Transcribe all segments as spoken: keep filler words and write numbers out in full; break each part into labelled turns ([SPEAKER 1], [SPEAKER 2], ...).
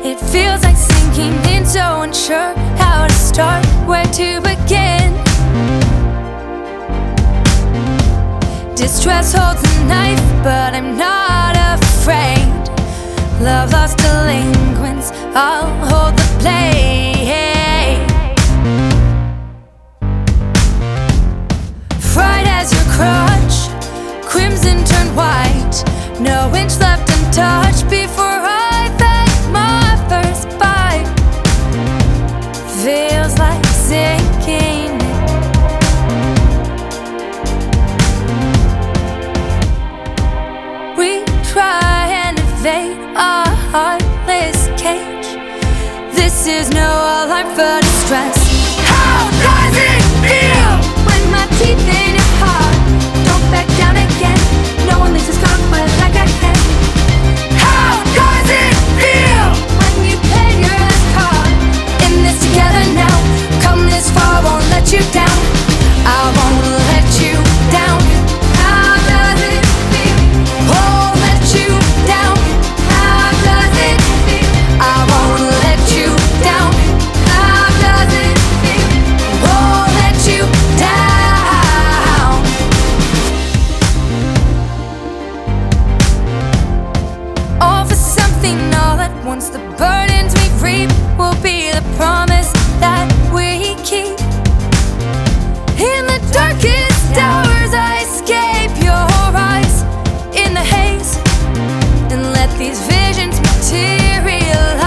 [SPEAKER 1] It feels like sinking in, so unsure how to start, where to begin. Distress holds a knife, but I'm not afraid. Love lost delinquents, I'll hold the blade. Fried as your crutch, crimson turned white. No inch left untouched before I take my first bite. Feels like sinking. We try and evade our heartless cage. This is no alarm for distress. How does it feel when my teeth in your heart? Don't back down again. No one leaves us conquered like I can. How does it feel when you play your last card? In this together now. Come this far, won't let you down. I won't let you down. How does it feel? Won't let you down. How does it feel? I won't let you down. How does it feel? Won't let you down. All for something all at once. The burdens we reap will be the promise that we keep. In the darkest hours I escape your eyes. In the haze, and let these visions materialize.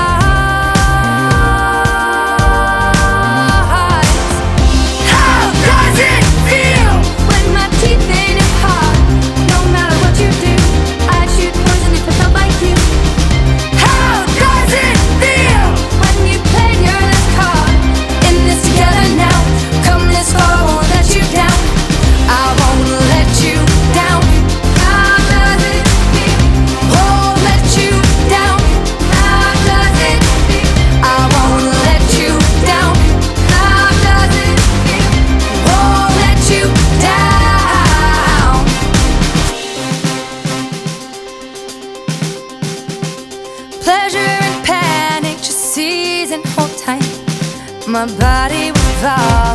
[SPEAKER 1] How does it feel when my teeth in your heart? No matter what you do, I'd shoot poison if it felt like you. How does it feel when you played your last card? In this together now. Come this far, won't let you down. I won't let you down. How does it feel? Won't let you down. How does it feel? I won't let you down. How does it feel? Won't let you down. Pleasure and panic, just seize and hold tight. My body will fall